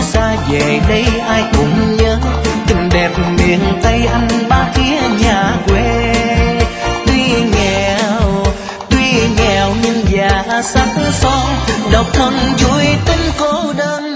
xa về đây ai cũng nhớ tình đẹp miền Tây anh ba phía nhà quê. Tuy nghèo nhưng già sắc son, độc thân vui tính cô đơn